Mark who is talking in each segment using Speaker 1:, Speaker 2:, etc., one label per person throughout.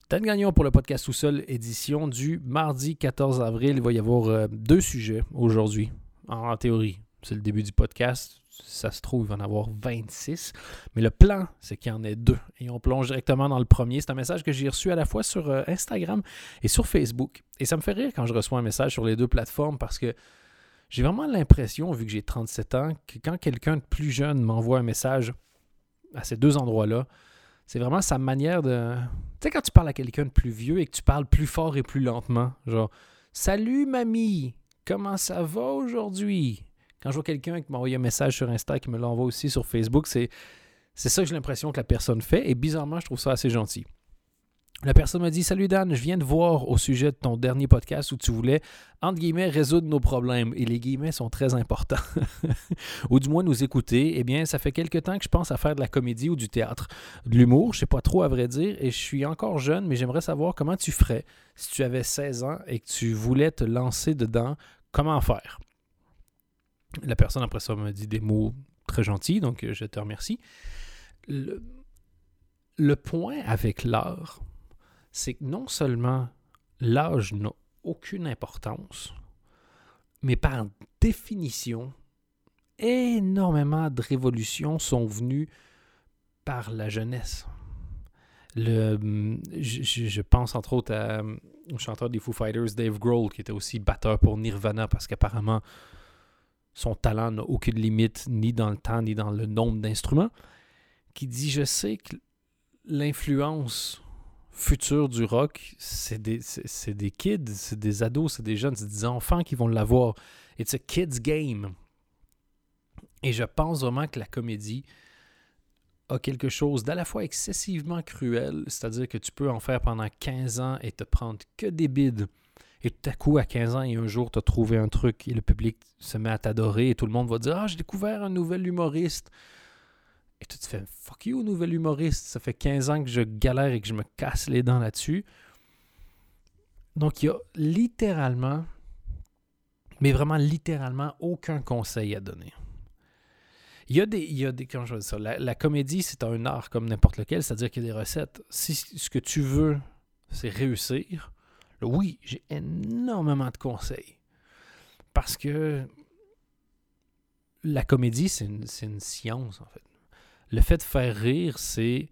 Speaker 1: Dan Gagnon pour le podcast Tout Seul, édition du mardi 14 avril. Il va y avoir 2 sujets aujourd'hui, en théorie. C'est le début du podcast. Ça se trouve, il va en avoir 26. Mais le plan, c'est qu'il y en ait 2. Et on plonge directement dans le premier. C'est un message que j'ai reçu à la fois sur Instagram et sur Facebook. Et ça me fait rire quand je reçois un message sur les 2 plateformes parce que j'ai vraiment l'impression, vu que j'ai 37 ans, que quand quelqu'un de plus jeune m'envoie un message à ces 2 endroits-là, c'est vraiment sa manière de... Tu sais, quand tu parles à quelqu'un de plus vieux et que tu parles plus fort et plus lentement, genre « Salut mamie, comment ça va aujourd'hui? » Quand je vois quelqu'un qui m'a envoyé un message sur Insta et qui me l'envoie aussi sur Facebook, c'est ça que j'ai l'impression que la personne fait et bizarrement, je trouve ça assez gentil. La personne m'a dit « Salut Dan, je viens de voir au sujet de ton dernier podcast où tu voulais, entre guillemets, résoudre nos problèmes. » Et les guillemets sont très importants. Ou du moins nous écouter. Eh bien, ça fait quelque temps que je pense à faire de la comédie ou du théâtre. De l'humour, je ne sais pas trop à vrai dire, et je suis encore jeune, mais j'aimerais savoir comment tu ferais si tu avais 16 ans et que tu voulais te lancer dedans. Comment faire? La personne après ça m'a dit des mots très gentils, donc je te remercie. Le point avec l'art, c'est que non seulement l'âge n'a aucune importance, mais par définition, énormément de révolutions sont venues par la jeunesse. Je pense entre autres au chanteur des Foo Fighters, Dave Grohl, qui était aussi batteur pour Nirvana, parce qu'apparemment, son talent n'a aucune limite, ni dans le temps, ni dans le nombre d'instruments, qui dit « Je sais que l'influence futur du rock, c'est des kids, c'est des ados, c'est des jeunes, c'est des enfants qui vont l'avoir. It's a kid's game. » Et je pense vraiment que la comédie a quelque chose d'à la fois excessivement cruel, c'est-à-dire que tu peux en faire pendant 15 ans et te prendre que des bides. Et tout à coup, à 15 ans et un jour, tu as trouvé un truc et le public se met à t'adorer et tout le monde va dire « Ah, j'ai découvert un nouvel humoriste. » Et tu te fais « Fuck you, nouvel humoriste. » Ça fait 15 ans que je galère et que je me casse les dents là-dessus. Donc, il y a littéralement, mais vraiment littéralement, aucun conseil à donner. Il y a des comment je vais dire ça, la comédie, c'est un art comme n'importe lequel, c'est-à-dire qu'il y a des recettes. Si ce que tu veux, c'est réussir, oui, j'ai énormément de conseils. Parce que la comédie, c'est une science, en fait. Le fait de faire rire, c'est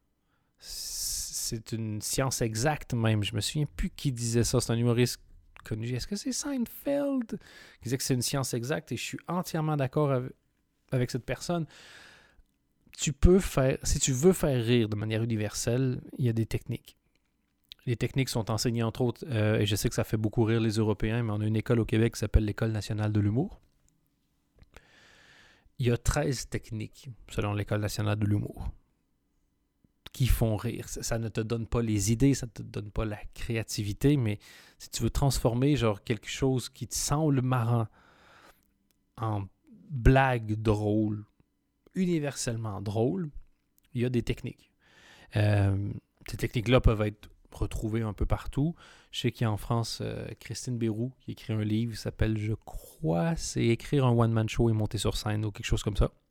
Speaker 1: une science exacte même. Je me souviens plus qui disait ça. C'est un humoriste connu. Est-ce que c'est Seinfeld qui disait que c'est une science exacte? Et je suis entièrement d'accord avec cette personne. Si tu veux faire rire de manière universelle, il y a des techniques. Les techniques sont enseignées entre autres, et je sais que ça fait beaucoup rire les Européens, mais on a une école au Québec qui s'appelle l'École nationale de l'humour. Il y a 13 techniques, selon l'École nationale de l'humour, qui font rire. Ça ne te donne pas les idées, ça ne te donne pas la créativité, mais si tu veux transformer genre quelque chose qui te semble marrant en blague drôle, universellement drôle, il y a des techniques. Ces techniques-là peuvent être retrouvées un peu partout. Je sais qu'il y a en France Christine Béroux qui écrit un livre qui s'appelle, je crois, c'est écrire un one-man show et monter sur scène ou quelque chose comme ça.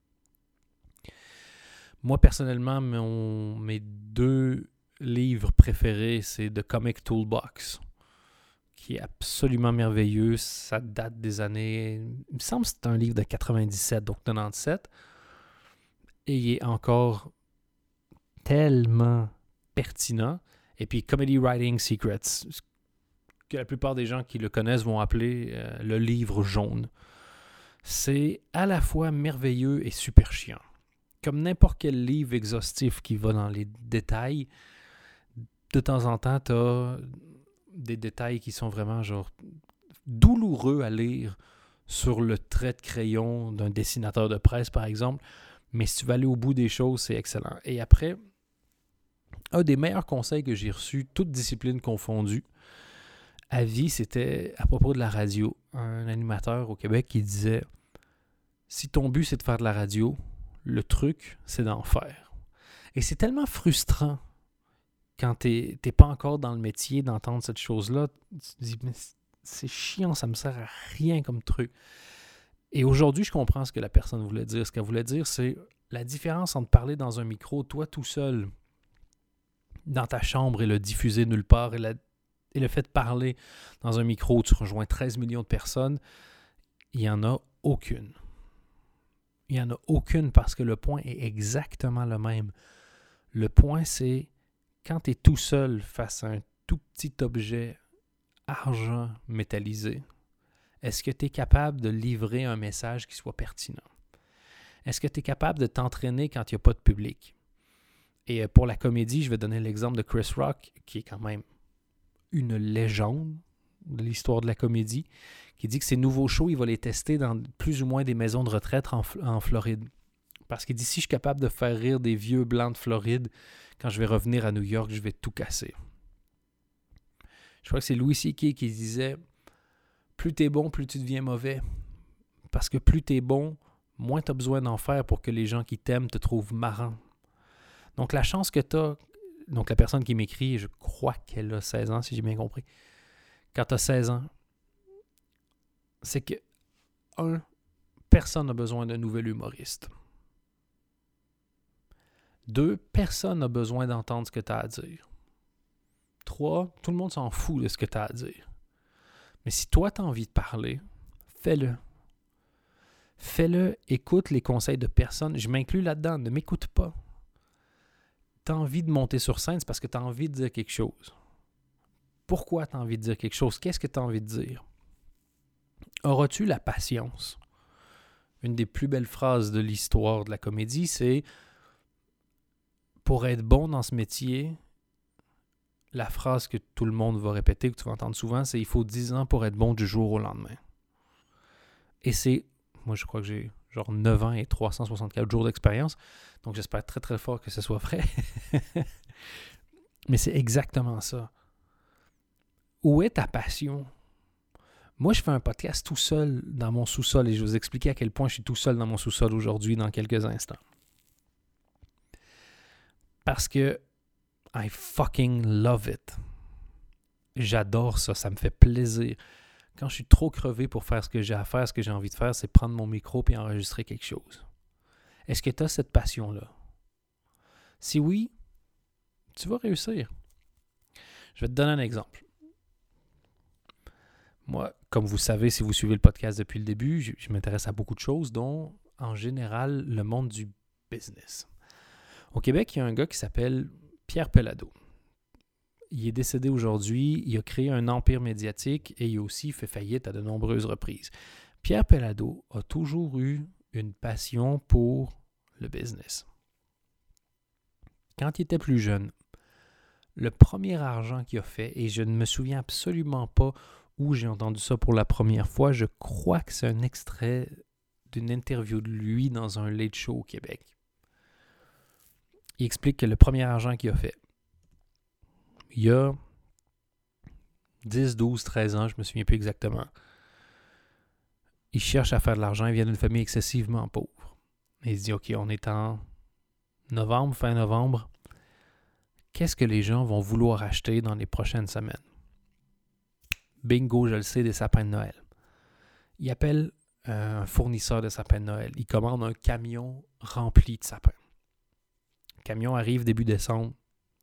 Speaker 1: Moi, personnellement, mes 2 livres préférés, c'est The Comic Toolbox, qui est absolument merveilleux. Ça date des années... Il me semble que c'est un livre de 97, donc 97. Et il est encore tellement pertinent. Et puis Comedy Writing Secrets, que la plupart des gens qui le connaissent vont appeler le livre jaune. C'est à la fois merveilleux et super chiant. Comme n'importe quel livre exhaustif qui va dans les détails, de temps en temps, tu as des détails qui sont vraiment genre douloureux à lire sur le trait de crayon d'un dessinateur de presse, par exemple. Mais si tu vas aller au bout des choses, c'est excellent. Et après, un des meilleurs conseils que j'ai reçus, toutes disciplines confondues, à vie, c'était à propos de la radio. Un animateur au Québec qui disait « Si ton but, c'est de faire de la radio, le truc, c'est d'en faire. » Et c'est tellement frustrant quand t'es pas encore dans le métier d'entendre cette chose-là. Tu te dis « Mais c'est chiant, ça me sert à rien comme truc. » Et aujourd'hui, je comprends ce que la personne voulait dire. Ce qu'elle voulait dire, c'est la différence entre parler dans un micro, toi tout seul, dans ta chambre et le diffuser nulle part, et le fait de parler dans un micro où tu rejoins 13 millions de personnes, il n'y en a aucune. Il n'y en a aucune parce que le point est exactement le même. Le point, c'est quand tu es tout seul face à un tout petit objet argent métallisé, est-ce que tu es capable de livrer un message qui soit pertinent? Est-ce que tu es capable de t'entraîner quand il n'y a pas de public? Et pour la comédie, je vais donner l'exemple de Chris Rock, qui est quand même une légende de l'histoire de la comédie, qui dit que ses nouveaux shows, il va les tester dans plus ou moins des maisons de retraite en Floride. Parce qu'il dit, si je suis capable de faire rire des vieux blancs de Floride, quand je vais revenir à New York, je vais tout casser. Je crois que c'est Louis C.K. qui disait, plus t'es bon, plus tu deviens mauvais. Parce que plus t'es bon, moins t'as besoin d'en faire pour que les gens qui t'aiment te trouvent marrant. Donc la chance que t'as, donc la personne qui m'écrit, je crois qu'elle a 16 ans, si j'ai bien compris. Quand t'as 16 ans, c'est que, personne n'a besoin d'un nouvel humoriste. 2, personne n'a besoin d'entendre ce que tu as à dire. 3, tout le monde s'en fout de ce que tu as à dire. Mais si toi, tu as envie de parler, fais-le. Fais-le, écoute les conseils de personne. Je m'inclus là-dedans, ne m'écoute pas. Tu as envie de monter sur scène, c'est parce que tu as envie de dire quelque chose. Pourquoi tu as envie de dire quelque chose? Qu'est-ce que tu as envie de dire? Auras-tu la patience? Une des plus belles phrases de l'histoire de la comédie, c'est « Pour être bon dans ce métier », la phrase que tout le monde va répéter, que tu vas entendre souvent, c'est « Il faut 10 ans pour être bon du jour au lendemain ». Et c'est, moi je crois que j'ai genre 9 ans et 364 jours d'expérience, donc j'espère très très fort que ce soit vrai. Mais c'est exactement ça. Où est ta passion? Moi, je fais un podcast tout seul dans mon sous-sol et je vais vous expliquer à quel point je suis tout seul dans mon sous-sol aujourd'hui dans quelques instants. Parce que I fucking love it. J'adore ça, ça me fait plaisir. Quand je suis trop crevé pour faire ce que j'ai à faire, ce que j'ai envie de faire, c'est prendre mon micro et enregistrer quelque chose. Est-ce que tu as cette passion-là? Si oui, tu vas réussir. Je vais te donner un exemple. Moi, comme vous savez, si vous suivez le podcast depuis le début, je m'intéresse à beaucoup de choses, dont, en général, le monde du business. Au Québec, il y a un gars qui s'appelle Pierre Pellado. Il est décédé aujourd'hui, il a créé un empire médiatique et il a aussi fait faillite à de nombreuses reprises. Pierre Pellado a toujours eu une passion pour le business. Quand il était plus jeune, le premier argent qu'il a fait, et je ne me souviens absolument pas où j'ai entendu ça pour la première fois, je crois que c'est un extrait d'une interview de lui dans un late show au Québec. Il explique que le premier argent qu'il a fait, il y a 10, 12, 13 ans, je me souviens plus exactement. Il cherche à faire de l'argent, il vient d'une famille excessivement pauvre. Et il se dit, OK, on est en novembre, fin novembre. Qu'est-ce que les gens vont vouloir acheter dans les prochaines semaines? Bingo, je le sais, des sapins de Noël. Il appelle un fournisseur de sapins de Noël. Il commande un camion rempli de sapins. Le camion arrive début décembre.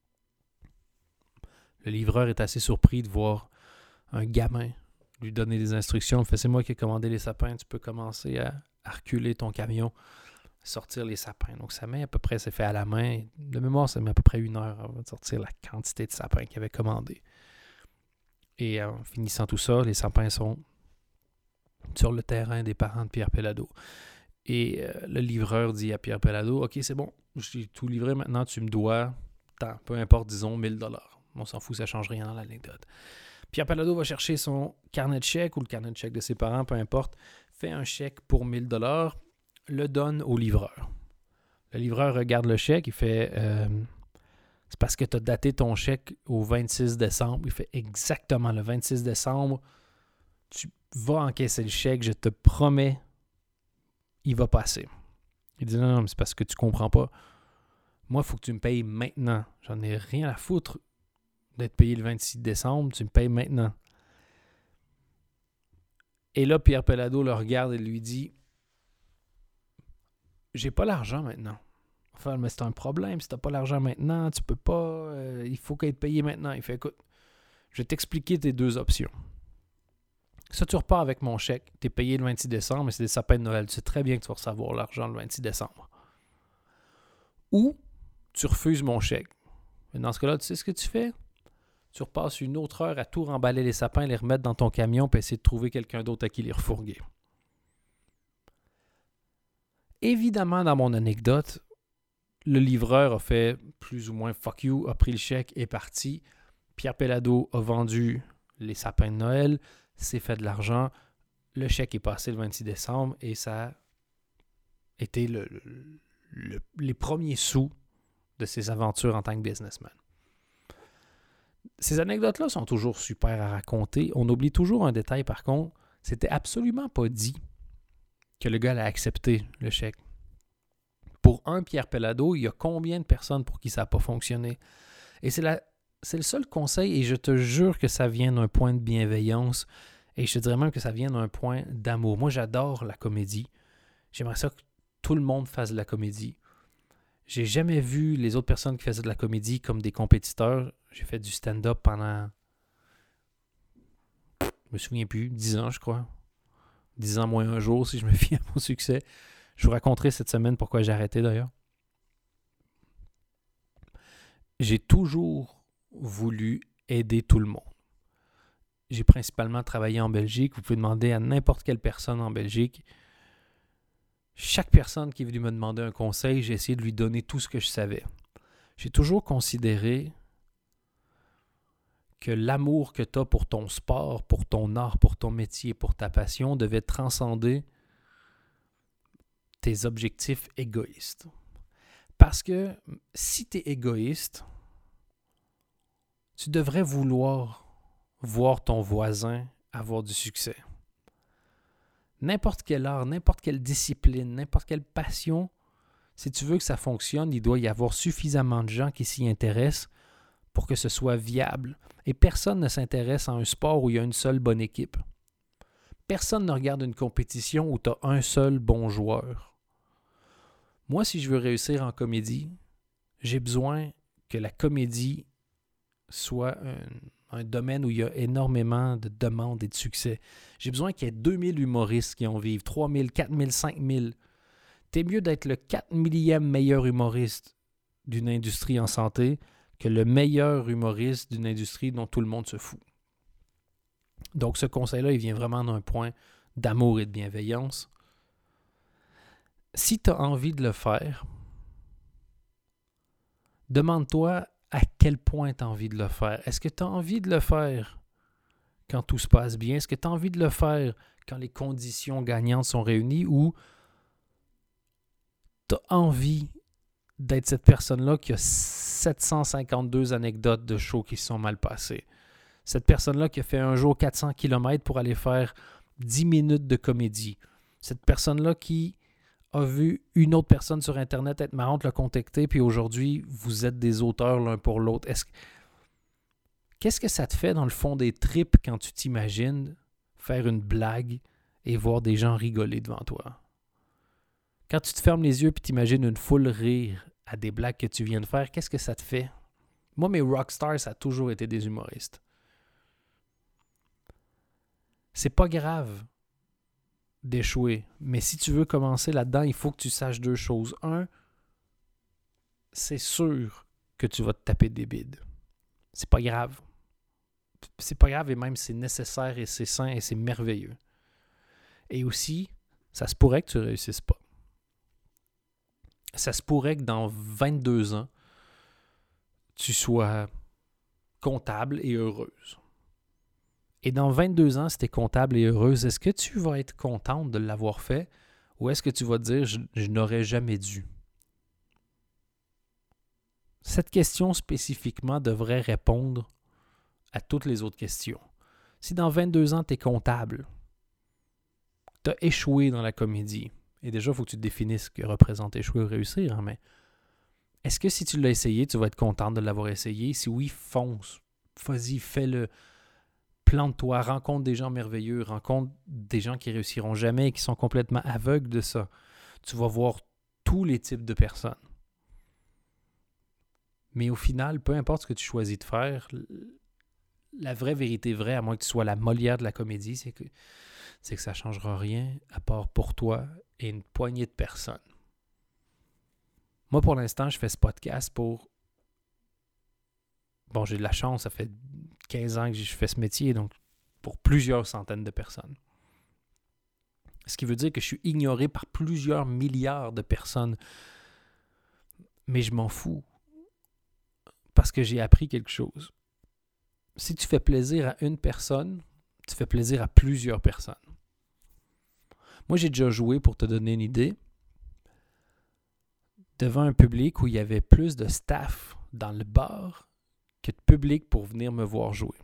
Speaker 1: Le livreur est assez surpris de voir un gamin lui donner des instructions. Il fait, c'est moi qui ai commandé les sapins, tu peux commencer à reculer ton camion, sortir les sapins. Donc ça met à peu près, c'est fait à la main. De mémoire, ça met à peu près 1 heure avant de sortir la quantité de sapins qu'il avait commandé. Et en finissant tout ça, les sapins sont sur le terrain des parents de Pierre Pellado. Et le livreur dit à Pierre Pellado, « OK, c'est bon, j'ai tout livré, maintenant tu me dois tant, peu importe, disons 1 000 $. On s'en fout, ça ne change rien dans l'anecdote. » Pierre Pellado va chercher son carnet de chèques ou le carnet de chèques de ses parents, peu importe, fait un chèque pour 1 000 $, le donne au livreur. Le livreur regarde le chèque, il fait c'est parce que tu as daté ton chèque au 26 décembre. Il fait exactement le 26 décembre. Tu vas encaisser le chèque, je te promets, il va passer. Il dit non, mais c'est parce que tu comprends pas. Moi, il faut que tu me payes maintenant. J'en ai rien à foutre d'être payé le 26 décembre. Tu me payes maintenant. Et là, Pierre Pellado le regarde et lui dit j'ai pas l'argent maintenant. Enfin, mais c'est un problème. Si t'as pas l'argent maintenant, tu peux pas. il faut qu'elle ait payé maintenant. Il fait, écoute, je vais t'expliquer tes deux options. Ça, tu repars avec mon chèque, tu es payé le 26 décembre, mais c'est des sapins de Noël. Tu sais très bien que tu vas recevoir l'argent le 26 décembre. Ou tu refuses mon chèque. Mais dans ce cas-là, tu sais ce que tu fais? Tu repasses une autre heure à tout remballer les sapins, les remettre dans ton camion, puis essayer de trouver quelqu'un d'autre à qui les refourguer. Évidemment, dans mon anecdote, le livreur a fait plus ou moins fuck you, a pris le chèque et est parti. Pierre Pellado a vendu les sapins de Noël, s'est fait de l'argent. Le chèque est passé le 26 décembre et ça a été les premiers sous de ses aventures en tant que businessman. Ces anecdotes-là sont toujours super à raconter. On oublie toujours un détail par contre, c'était absolument pas dit que le gars allait accepter le chèque. Pour un Pierre Pellado, il y a combien de personnes pour qui ça n'a pas fonctionné? Et c'est le seul conseil, et je te jure que ça vient d'un point de bienveillance, et je te dirais même que ça vient d'un point d'amour. Moi, j'adore la comédie. J'aimerais ça que tout le monde fasse de la comédie. J'ai jamais vu les autres personnes qui faisaient de la comédie comme des compétiteurs. J'ai fait du stand-up pendant, je me souviens plus, 10 ans, je crois. 10 ans moins un jour, si je me fie à mon succès. Je vous raconterai cette semaine pourquoi j'ai arrêté d'ailleurs. J'ai toujours voulu aider tout le monde. J'ai principalement travaillé en Belgique. Vous pouvez demander à n'importe quelle personne en Belgique. Chaque personne qui est venue me demander un conseil, j'ai essayé de lui donner tout ce que je savais. J'ai toujours considéré que l'amour que tu as pour ton sport, pour ton art, pour ton métier, pour ta passion devait transcender tes objectifs égoïstes. Parce que si tu es égoïste, tu devrais vouloir voir ton voisin avoir du succès. N'importe quel art, n'importe quelle discipline, n'importe quelle passion, si tu veux que ça fonctionne, il doit y avoir suffisamment de gens qui s'y intéressent pour que ce soit viable. Et personne ne s'intéresse à un sport où il y a une seule bonne équipe. Personne ne regarde une compétition où tu as un seul bon joueur. Moi, si je veux réussir en comédie, j'ai besoin que la comédie soit un domaine où il y a énormément de demandes et de succès. J'ai besoin qu'il y ait 2000 humoristes qui en vivent, 3000, 4000, 5000. T'es mieux d'être le 4 millième meilleur humoriste d'une industrie en santé que le meilleur humoriste d'une industrie dont tout le monde se fout. Donc ce conseil-là, il vient vraiment d'un point d'amour et de bienveillance. Si tu as envie de le faire, demande-toi à quel point tu as envie de le faire. Est-ce que tu as envie de le faire quand tout se passe bien? Est-ce que tu as envie de le faire quand les conditions gagnantes sont réunies ou tu as envie d'être cette personne-là qui a 752 anecdotes de shows qui se sont mal passées? Cette personne-là qui a fait un jour 400 km pour aller faire 10 minutes de comédie? Cette personne-là qui a vu une autre personne sur Internet être marrante, l'a contacté, puis aujourd'hui, vous êtes des auteurs l'un pour l'autre. Qu'est-ce que ça te fait dans le fond des tripes quand tu t'imagines faire une blague et voir des gens rigoler devant toi? Quand tu te fermes les yeux et t'imagines une foule rire à des blagues que tu viens de faire, qu'est-ce que ça te fait? Moi, mes rockstars, ça a toujours été des humoristes. C'est pas grave d'échouer. Mais si tu veux commencer là-dedans, il faut que tu saches deux choses. Un, c'est sûr que tu vas te taper des bides. C'est pas grave. C'est pas grave et même c'est nécessaire et c'est sain et c'est merveilleux. Et aussi, ça se pourrait que tu réussisses pas. Ça se pourrait que dans 22 ans, tu sois comptable et heureuse. Et dans 22 ans, si tu es comptable et heureuse, est-ce que tu vas être contente de l'avoir fait ou est-ce que tu vas te dire « je n'aurais jamais dû ». Cette question spécifiquement devrait répondre à toutes les autres questions. Si dans 22 ans, tu es comptable, tu as échoué dans la comédie, et déjà, il faut que tu te définisses ce que représente échouer ou réussir, hein, mais est-ce que si tu l'as essayé, tu vas être contente de l'avoir essayé? Si oui, fonce, vas-y, fais-le. Plante-toi, rencontre des gens merveilleux, rencontre des gens qui réussiront jamais et qui sont complètement aveugles de ça. Tu vas voir tous les types de personnes. Mais au final, peu importe ce que tu choisis de faire, la vraie vérité vraie, à moins que tu sois la Molière de la comédie, c'est que ça ne changera rien à part pour toi et une poignée de personnes. Moi, pour l'instant, je fais ce podcast pour... Bon, j'ai de la chance, ça fait 15 ans que je fais ce métier, donc pour plusieurs centaines de personnes. Ce qui veut dire que je suis ignoré par plusieurs milliards de personnes. Mais je m'en fous. Parce que j'ai appris quelque chose. Si tu fais plaisir à une personne, tu fais plaisir à plusieurs personnes. Moi, j'ai déjà joué, pour te donner une idée, devant un public où il y avait plus de staff dans le bar que de public pour venir me voir jouer.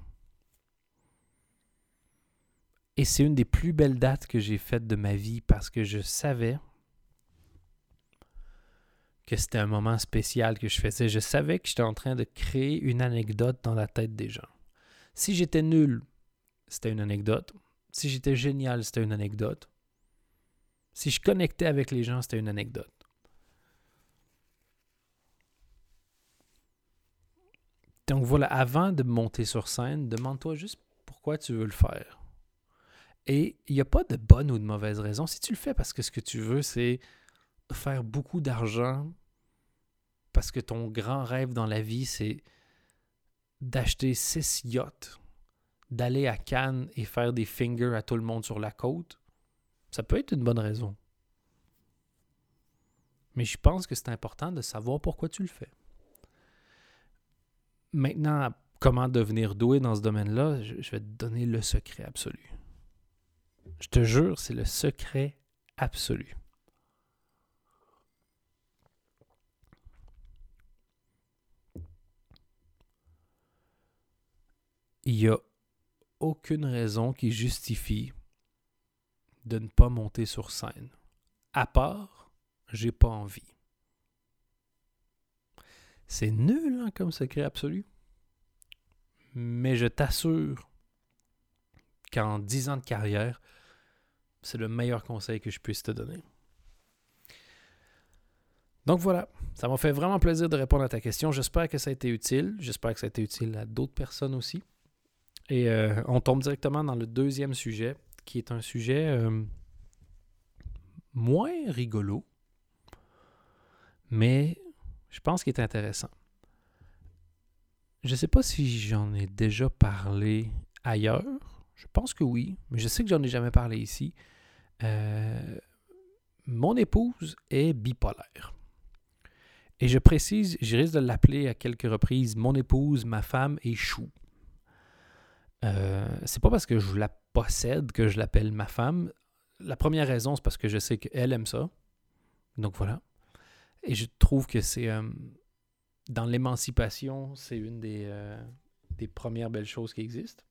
Speaker 1: Et c'est une des plus belles dates que j'ai faites de ma vie parce que je savais que c'était un moment spécial que je faisais. Je savais que j'étais en train de créer une anecdote dans la tête des gens. Si j'étais nul, c'était une anecdote. Si j'étais génial, c'était une anecdote. Si je connectais avec les gens, c'était une anecdote. Donc voilà, avant de monter sur scène, demande-toi juste pourquoi tu veux le faire. Et il n'y a pas de bonne ou de mauvaise raison. Si tu le fais parce que ce que tu veux, c'est faire beaucoup d'argent, parce que ton grand rêve dans la vie, c'est d'acheter 6 yachts, d'aller à Cannes et faire des fingers à tout le monde sur la côte, ça peut être une bonne raison. Mais je pense que c'est important de savoir pourquoi tu le fais. Maintenant, comment devenir doué dans ce domaine-là, je vais te donner le secret absolu. Je te jure, c'est le secret absolu. Il n'y a aucune raison qui justifie de ne pas monter sur scène. À part, j'ai pas envie. C'est nul hein, comme secret absolu. Mais je t'assure qu'en 10 ans de carrière, c'est le meilleur conseil que je puisse te donner. Donc voilà, ça m'a fait vraiment plaisir de répondre à ta question. J'espère que ça a été utile. J'espère que ça a été utile à d'autres personnes aussi. Et on tombe directement dans le deuxième sujet, qui est un sujet moins rigolo, mais je pense qu'il est intéressant. Je ne sais pas si j'en ai déjà parlé ailleurs. Je pense que oui, mais je sais que j'en ai jamais parlé ici. Mon épouse est bipolaire. Et je précise, je risque de l'appeler à quelques reprises mon épouse, ma femme et chou. C'est pas parce que je la possède que je l'appelle ma femme. La première raison, c'est parce que je sais qu'elle aime ça. Donc voilà. Et je trouve que c'est... dans l'émancipation, c'est une des premières belles choses qui existent.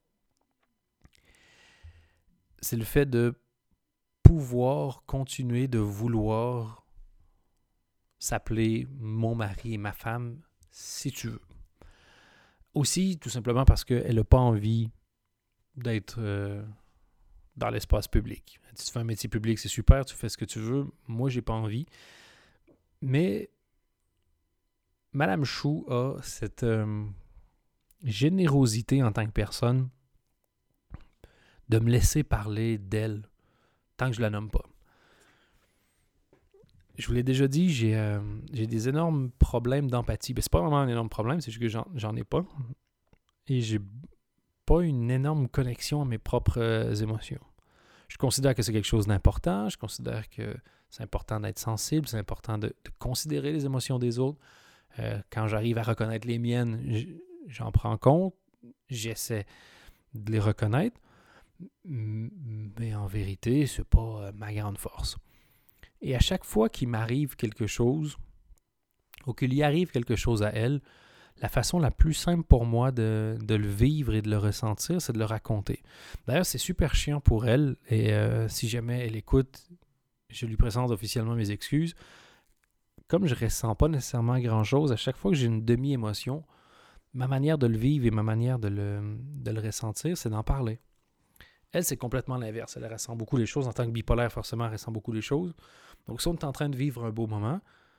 Speaker 1: C'est le fait de pouvoir continuer de vouloir s'appeler mon mari et ma femme si tu veux. Aussi, tout simplement parce qu'elle n'a pas envie d'être dans l'espace public. Si tu fais un métier public, c'est super, tu fais ce que tu veux. Moi, j'ai pas envie. Mais Madame Chou a cette générosité en tant que personne de me laisser parler d'elle tant que je la nomme pas. Je vous l'ai déjà dit, j'ai des énormes problèmes d'empathie. Ben, c'est pas vraiment un énorme problème, c'est juste que j'en ai pas. Et j'ai pas une énorme connexion à mes propres émotions. Je considère que c'est quelque chose d'important. Je considère que c'est important d'être sensible. C'est important de considérer les émotions des autres. Quand j'arrive à reconnaître les miennes, j'en prends compte. J'essaie de les reconnaître. Mais en vérité, c'est pas ma grande force. Et à chaque fois qu'il m'arrive quelque chose, ou qu'il y arrive quelque chose à elle, la façon la plus simple pour moi de le vivre et de le ressentir, c'est de le raconter. D'ailleurs, c'est super chiant pour elle, et si jamais elle écoute, je lui présente officiellement mes excuses. Comme je ne ressens pas nécessairement grand-chose, à chaque fois que j'ai une demi-émotion, ma manière de le vivre et ma manière de le ressentir, c'est d'en parler. Elle, c'est complètement l'inverse. Elle ressent beaucoup les choses. En tant que bipolaire, forcément, elle ressent beaucoup les choses. Donc, si on est en train de vivre un beau moment,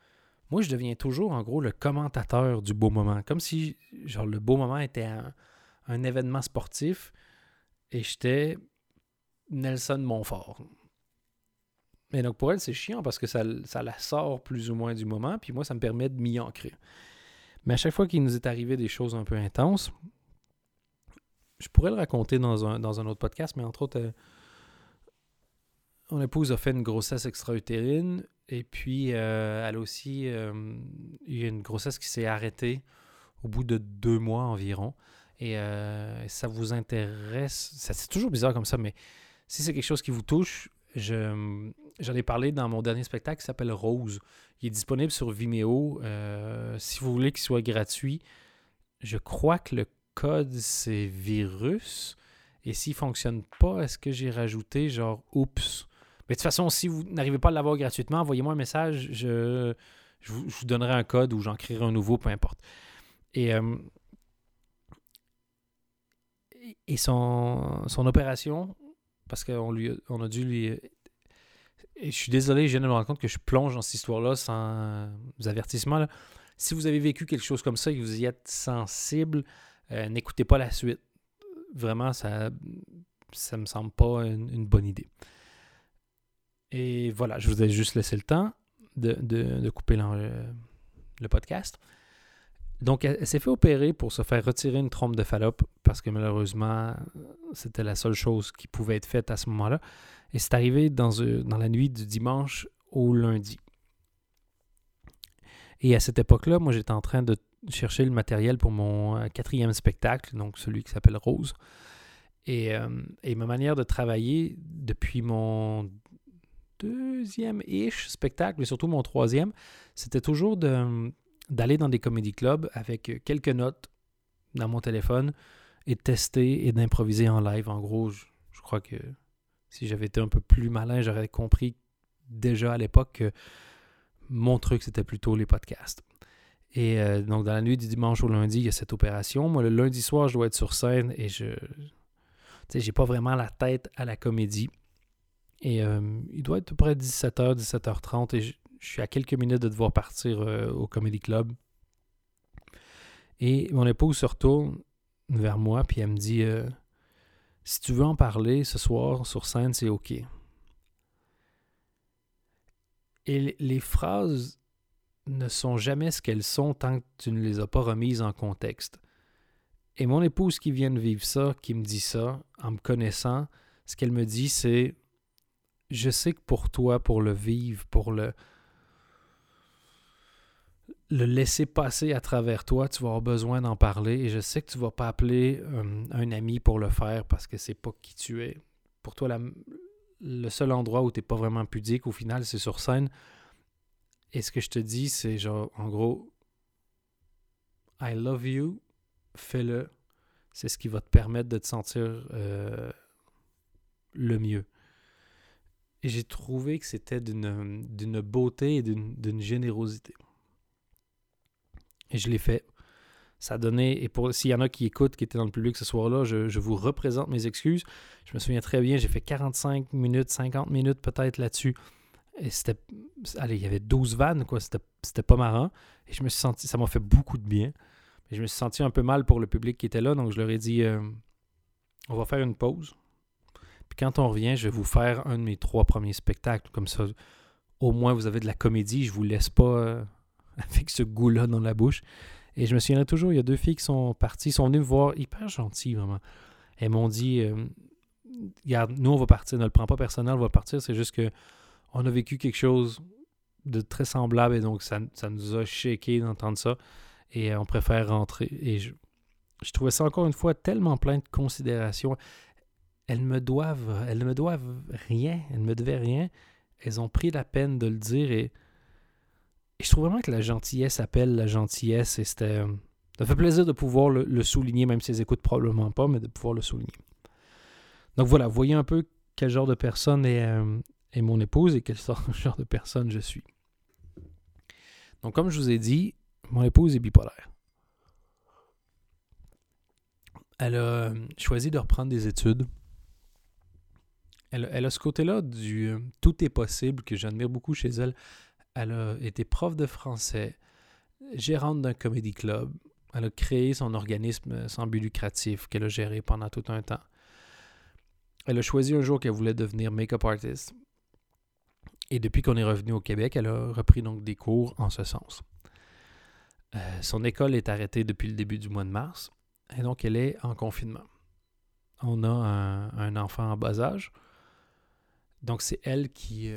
Speaker 1: moi, je deviens toujours, en gros, le commentateur du beau moment. Comme si, genre, le beau moment était un événement sportif et j'étais Nelson Montfort. Et donc, pour elle, c'est chiant parce que ça la sort plus ou moins du moment, puis moi, ça me permet de m'y ancrer. Mais à chaque fois qu'il nous est arrivé des choses un peu intenses, je pourrais le raconter dans un autre podcast, mais entre autres, mon épouse a fait une grossesse extra-utérine et puis elle a aussi eu une grossesse qui s'est arrêtée au bout de 2 mois environ. Et ça vous intéresse, c'est toujours bizarre comme ça, mais si c'est quelque chose qui vous touche, j'en ai parlé dans mon dernier spectacle qui s'appelle Rose. Il est disponible sur Vimeo. Si vous voulez qu'il soit gratuit, je crois que le code c'est virus. Et s'il ne fonctionne pas, est-ce que j'ai rajouté genre oups? Mais de toute façon, si vous n'arrivez pas à l'avoir gratuitement, envoyez-moi un message. Je vous donnerai un code ou j'en créerai un nouveau, peu importe. Et son opération, parce qu'on a dû lui... Et je suis désolé, je viens de me rendre compte que je plonge dans cette histoire-là sans avertissement. Là. Si vous avez vécu quelque chose comme ça et que vous y êtes sensible, n'écoutez pas la suite. Vraiment, ça me semble pas une bonne idée. Et voilà, je vous ai juste laissé le temps de couper le podcast. Donc, elle s'est fait opérer pour se faire retirer une trompe de Fallope parce que malheureusement, c'était la seule chose qui pouvait être faite à ce moment-là. Et c'est arrivé dans la nuit du dimanche au lundi. Et à cette époque-là, moi, j'étais en train de chercher le matériel pour mon 4e spectacle, donc celui qui s'appelle Rose. Et ma manière de travailler depuis mon 2e-ish spectacle, mais surtout mon 3e, c'était toujours d'aller dans des comedy clubs avec quelques notes dans mon téléphone et de tester et d'improviser en live. En gros, je crois que si j'avais été un peu plus malin, j'aurais compris déjà à l'époque que mon truc, c'était plutôt les podcasts. Et donc, dans la nuit du dimanche au lundi, il y a cette opération. Moi, le lundi soir, je dois être sur scène et j'ai pas vraiment la tête à la comédie. Et il doit être à peu près 17h, 17h30 et je suis à quelques minutes de devoir partir au Comedy Club. Et mon épouse se retourne vers moi puis elle me dit si tu veux en parler ce soir sur scène, c'est OK. Et les phrases ne sont jamais ce qu'elles sont tant que tu ne les as pas remises en contexte. Et mon épouse qui vient de vivre ça, qui me dit ça, en me connaissant, ce qu'elle me dit, c'est je sais que pour toi, pour le vivre, pour le laisser passer à travers toi, tu vas avoir besoin d'en parler et je sais que tu ne vas pas appeler un ami pour le faire parce que c'est pas qui tu es. Pour toi, le seul endroit où tu n'es pas vraiment pudique, au final, c'est sur scène. Et ce que je te dis, c'est genre, en gros, I love you, fais-le. C'est ce qui va te permettre de te sentir le mieux. Et j'ai trouvé que c'était d'une beauté et d'une générosité. Et je l'ai fait. Ça a donné, et s'il y en a qui écoutent, qui étaient dans le public ce soir-là, je vous représente mes excuses. Je me souviens très bien, j'ai fait 45 minutes, 50 minutes peut-être là-dessus. Et il y avait 12 vannes, quoi. C'était pas marrant. Et je me suis senti, ça m'a fait beaucoup de bien. Et je me suis senti un peu mal pour le public qui était là, donc je leur ai dit, on va faire une pause. Puis quand on revient, je vais vous faire un de mes 3 premiers spectacles. Comme ça, au moins, vous avez de la comédie. Je vous laisse pas avec ce goût-là dans la bouche. Et je me souviendrai toujours, il y a 2 filles qui sont parties, sont venues me voir, hyper gentilles, vraiment. Elles m'ont dit, regarde, nous, on va partir, ne le prends pas personnel, on va partir. C'est juste que on a vécu quelque chose de très semblable et donc ça nous a shaké d'entendre ça. Et on préfère rentrer. Et je trouvais ça encore une fois tellement plein de considération. Elles ne me doivent rien. Elles ne me devaient rien. Elles ont pris la peine de le dire et je trouve vraiment que la gentillesse appelle la gentillesse et ça fait plaisir de pouvoir le souligner, même si elles écoutent probablement pas, mais de pouvoir le souligner. Donc voilà, vous voyez un peu quel genre de personne est mon épouse et quel genre de personne je suis. Donc comme je vous ai dit, mon épouse est bipolaire. Elle a choisi de reprendre des études. Elle a ce côté-là du tout est possible que j'admire beaucoup chez elle. Elle a été prof de français, gérante d'un comedy club. Elle a créé son organisme sans but lucratif qu'elle a géré pendant tout un temps. Elle a choisi un jour qu'elle voulait devenir make-up artist. Et depuis qu'on est revenu au Québec, elle a repris donc des cours en ce sens. Son école est arrêtée depuis le début du mois de mars. Et donc, elle est en confinement. On a un enfant en bas âge. Donc, c'est elle qui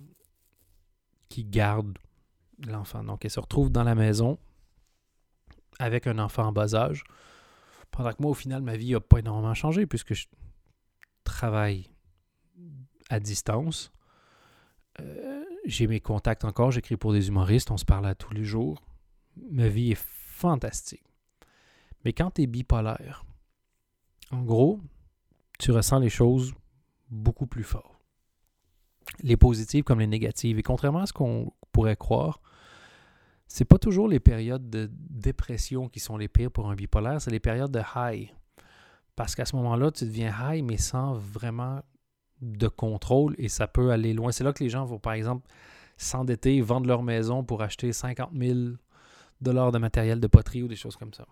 Speaker 1: garde l'enfant. Donc, elle se retrouve dans la maison avec un enfant en bas âge. Pendant que moi, au final, ma vie n'a pas énormément changé puisque je travaille à distance. J'ai mes contacts encore. J'écris pour des humoristes. On se parle à tous les jours. Ma vie est fantastique. Mais quand tu es bipolaire, en gros, tu ressens les choses beaucoup plus fort. Les positives comme les négatives. Et contrairement à ce qu'on pourrait croire, c'est pas toujours les périodes de dépression qui sont les pires pour un bipolaire, c'est les périodes de high. Parce qu'à ce moment-là, tu deviens high, mais sans vraiment de contrôle et ça peut aller loin. C'est là que les gens vont, par exemple, s'endetter, vendre leur maison pour acheter 50 000 $ de matériel de poterie ou des choses comme ça.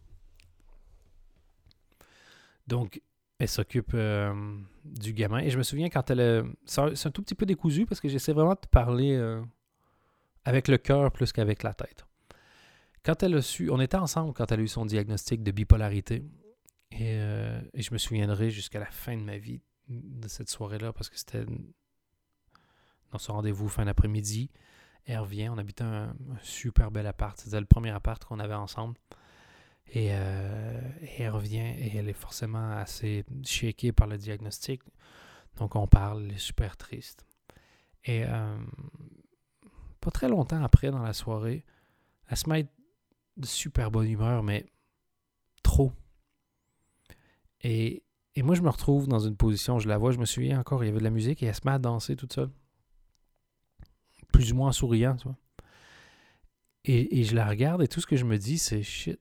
Speaker 1: Donc, elle s'occupe du gamin. Et je me souviens quand c'est un tout petit peu décousu parce que j'essaie vraiment de parler avec le cœur plus qu'avec la tête. Quand elle a su... On était ensemble quand elle a eu son diagnostic de bipolarité. Et je me souviendrai jusqu'à la fin de ma vie de cette soirée-là parce que c'était dans son rendez-vous fin d'après-midi. Elle revient. On habitait un super bel appart. C'était le premier appart qu'on avait ensemble. Et elle revient et elle est forcément assez shakée par le diagnostic. Donc on parle, elle est super triste. Et pas très longtemps après, dans la soirée, elle se met de super bonne humeur, mais trop. Et moi, je me retrouve dans une position, je la vois, je me souviens encore, il y avait de la musique et elle se met à danser toute seule. Plus ou moins en souriant, tu vois. Et je la regarde et tout ce que je me dis, c'est shit.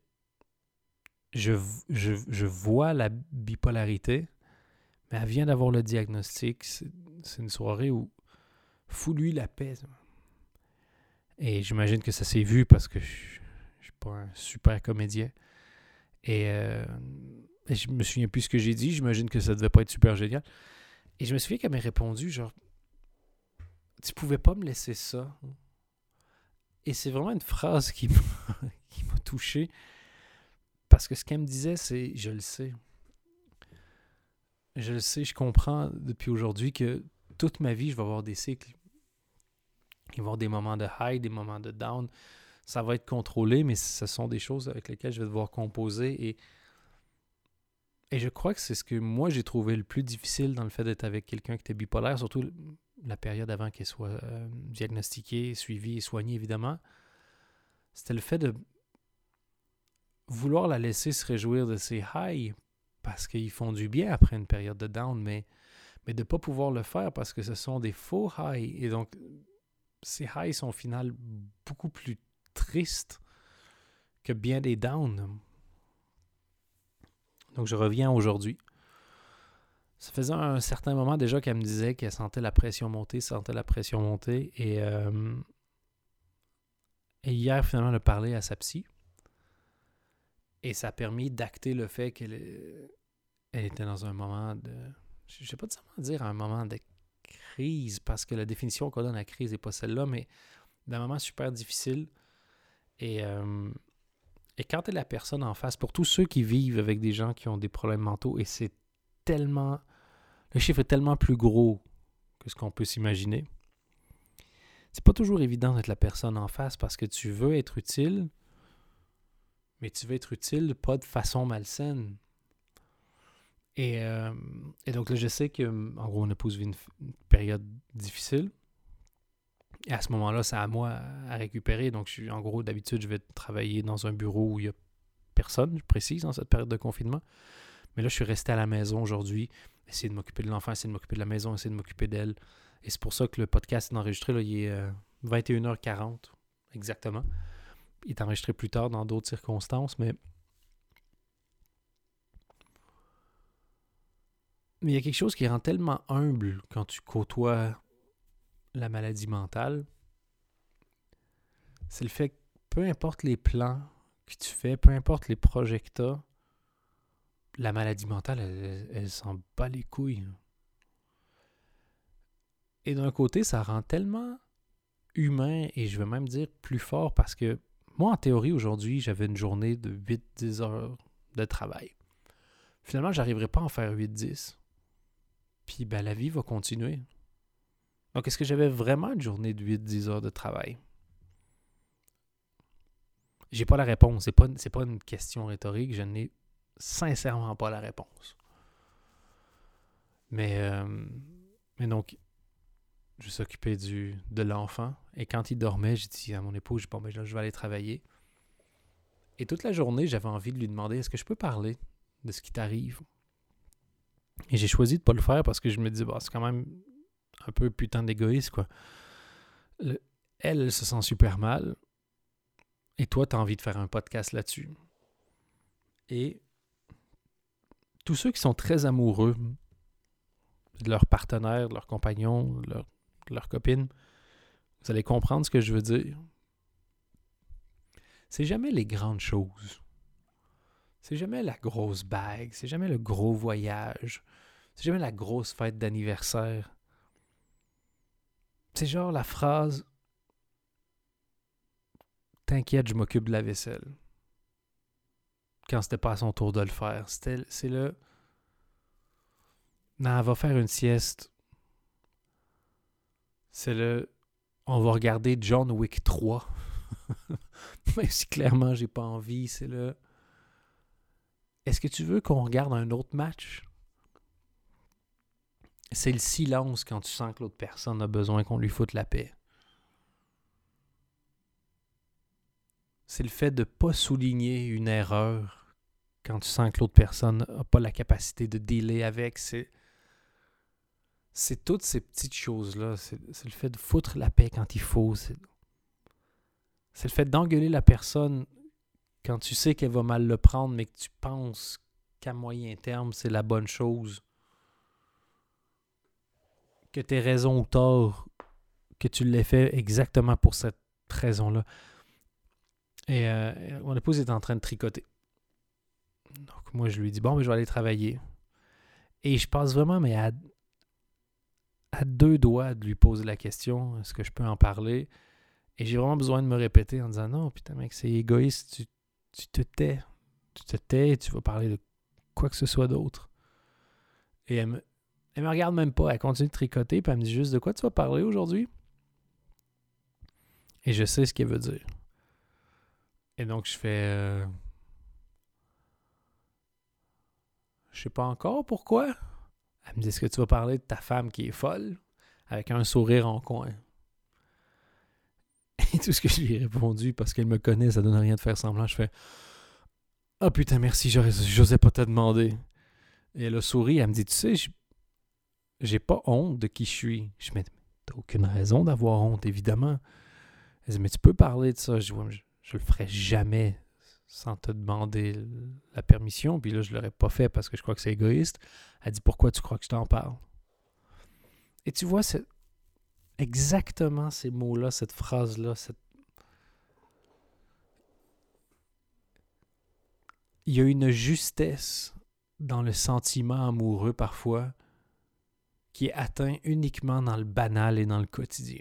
Speaker 1: Je vois la bipolarité, mais elle vient d'avoir le diagnostic. C'est une soirée où fous-lui la paix. Et j'imagine que ça s'est vu parce que je suis pas un super comédien. Et je me souviens plus ce que j'ai dit. J'imagine que ça devait pas être super génial. Et je me souviens qu'elle m'a répondu genre, tu pouvais pas me laisser ça. Et c'est vraiment une phrase qui m'a touché. Parce que ce qu'elle me disait, c'est « Je le sais. Je le sais, je comprends depuis aujourd'hui que toute ma vie, je vais avoir des cycles. Il va y avoir des moments de high, des moments de down. Ça va être contrôlé, mais ce sont des choses avec lesquelles je vais devoir composer. Et je crois que c'est ce que moi, j'ai trouvé le plus difficile dans le fait d'être avec quelqu'un qui était bipolaire, surtout la période avant qu'elle soit diagnostiquée, suivie et soignée, évidemment. C'était le fait de vouloir la laisser se réjouir de ses highs parce qu'ils font du bien après une période de down, mais de ne pas pouvoir le faire parce que ce sont des faux highs. Et donc, ces highs sont au final beaucoup plus tristes que bien des downs. Donc, je reviens aujourd'hui. Ça faisait un certain moment déjà qu'elle me disait qu'elle sentait la pression monter, Et hier, finalement, elle a parlé à sa psy. Et ça a permis d'acter le fait qu'elle était dans un moment de... Je ne sais pas nécessairement dire un moment de crise, parce que la définition qu'on donne à la crise n'est pas celle-là, mais d'un moment super difficile. Et quand elle est la personne en face, pour tous ceux qui vivent avec des gens qui ont des problèmes mentaux, et c'est tellement... Le chiffre est tellement plus gros que ce qu'on peut s'imaginer. C'est pas toujours évident d'être la personne en face parce que tu veux être utile, mais tu veux être utile pas de façon malsaine. Et donc là, je sais qu'en gros, mon épouse vit une période difficile. Et à ce moment-là, c'est à moi à récupérer. Donc, en gros, d'habitude, je vais travailler dans un bureau où il n'y a personne, je précise, dans cette période de confinement. Mais là, je suis resté à la maison aujourd'hui, essayer de m'occuper de l'enfant, essayer de m'occuper de la maison, essayer de m'occuper d'elle. Et c'est pour ça que le podcast est enregistré. Là, il est 21h40, exactement. Il est enregistré plus tard dans d'autres circonstances, mais il y a quelque chose qui rend tellement humble quand tu côtoies la maladie mentale. c'est le fait que peu importe les plans que tu fais, peu importe les projets que tu as, la maladie mentale, elle s'en bat les couilles. Et d'un côté, ça rend tellement humain, et je vais même dire plus fort, parce que moi, en théorie, aujourd'hui, j'avais une journée de 8-10 heures de travail. Finalement, j'arriverai pas à en faire 8-10. Puis ben, la vie va continuer. Donc, est-ce que j'avais vraiment une journée de 8-10 heures de travail? J'ai pas la réponse. C'est pas une question rhétorique. Je n'ai sincèrement pas la réponse. Mais donc, je s'occupais de l'enfant. Et quand il dormait, j'ai dit à mon épouse, bon, ben, je vais aller travailler. Et toute la journée, j'avais envie de lui demander, est-ce que je peux parler de ce qui t'arrive? Et j'ai choisi de pas le faire parce que je me dis, bah, c'est quand même un peu putain d'égoïste, quoi. Elle se sent super mal. Et toi, tu as envie de faire un podcast là-dessus. Et tous ceux qui sont très amoureux de leur partenaire, de leur compagnon, de leur copine, vous allez comprendre ce que je veux dire. C'est jamais les grandes choses. C'est jamais la grosse bague. C'est jamais le gros voyage. C'est jamais la grosse fête d'anniversaire. C'est genre la phrase « T'inquiète, je m'occupe de la vaisselle ». Quand c'était pas à son tour de le faire. C'est le « Non, elle va faire une sieste ». C'est le « On va regarder John Wick 3 ». Même si clairement j'ai pas envie. C'est le « Est-ce que tu veux qu'on regarde un autre match ?» C'est le silence quand tu sens que l'autre personne a besoin qu'on lui foute la paix. C'est le fait de ne pas souligner une erreur quand tu sens que l'autre personne n'a pas la capacité de dealer avec. C'est toutes ces petites choses-là. C'est le fait de foutre la paix quand il faut. C'est le fait d'engueuler la personne quand tu sais qu'elle va mal le prendre, mais que tu penses qu'à moyen terme, c'est la bonne chose. Que tu aies raison ou tort, que tu l'aies fait exactement pour cette raison-là. Et mon épouse est en train de tricoter. Donc moi, je lui dis, bon, mais je vais aller travailler. Et je passe vraiment, mais à deux doigts de lui poser la question, est-ce que je peux en parler? Et j'ai vraiment besoin de me répéter en disant, non, putain mec, c'est égoïste, tu te tais. Tu te tais, tu vas parler de quoi que ce soit d'autre. Et elle me regarde même pas, elle continue de tricoter, puis elle me dit juste, de quoi tu vas parler aujourd'hui? Et je sais ce qu'elle veut dire. Et donc, je fais... je sais pas encore pourquoi. Elle me dit, est-ce que tu vas parler de ta femme qui est folle? Avec un sourire en coin. Et tout ce que je lui ai répondu, parce qu'elle me connaît, ça donne rien de faire semblant, je fais, ah putain, merci, j'osais pas te demander. Et elle a souri, elle me dit, tu sais, j'ai pas honte de qui je suis. Je me dis, t'as aucune raison d'avoir honte, évidemment. Elle dit, mais tu peux parler de ça. Je dis, ouais, je le ferai jamais sans te demander la permission. Puis là, je l'aurais pas fait parce que je crois que c'est égoïste. Elle dit, pourquoi tu crois que je t'en parle? Et tu vois, c'est exactement ces mots-là, cette phrase-là, il y a une justesse dans le sentiment amoureux parfois qui est atteint uniquement dans le banal et dans le quotidien.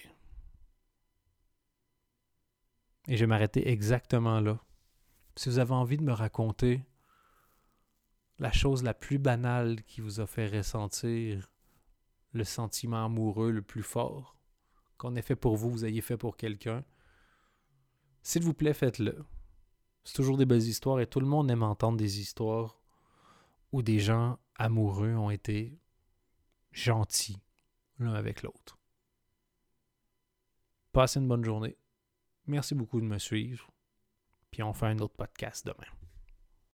Speaker 1: Et je vais m'arrêter exactement là. Si vous avez envie de me raconter la chose la plus banale qui vous a fait ressentir le sentiment amoureux le plus fort, qu'on ait fait pour vous, vous ayez fait pour quelqu'un, s'il vous plaît, faites-le. C'est toujours des belles histoires et tout le monde aime entendre des histoires où des gens amoureux ont été gentils l'un avec l'autre. Passez une bonne journée. Merci beaucoup de me suivre. Puis on fait un autre podcast demain.